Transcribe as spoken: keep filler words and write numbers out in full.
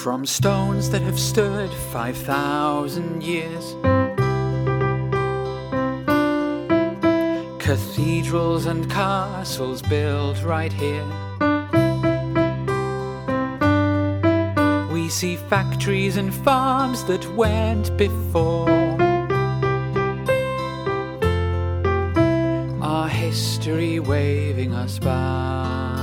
From stones that have stood five thousand years, cathedrals and castles built right here. We see factories and farms that went before. Our history waving us by.